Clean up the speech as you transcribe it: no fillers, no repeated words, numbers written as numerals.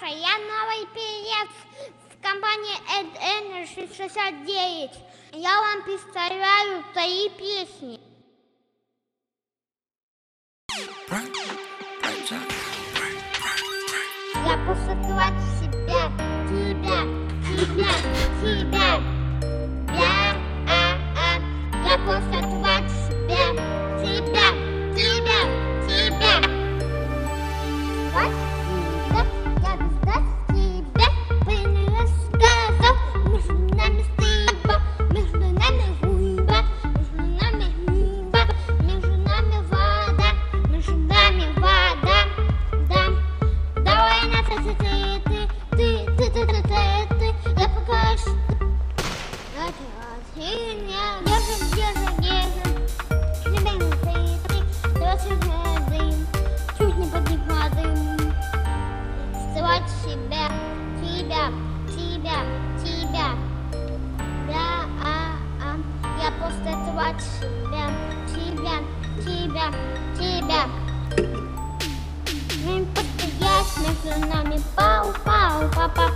Слушай, я новый певец в компании Ed Energy 69. Я вам представляю твои песни. Я просто твою себя, тебя. Я просто твою себя, тебя. Вот я без тебя пересказал. Между нами стыба, между нами губа, между нами вода, да. Давай на ты, я покажу. Чуть не погиб молодым. Сцевать себя, тебя. Я просто твать себя, тебя. Мы постоять между нами, пау,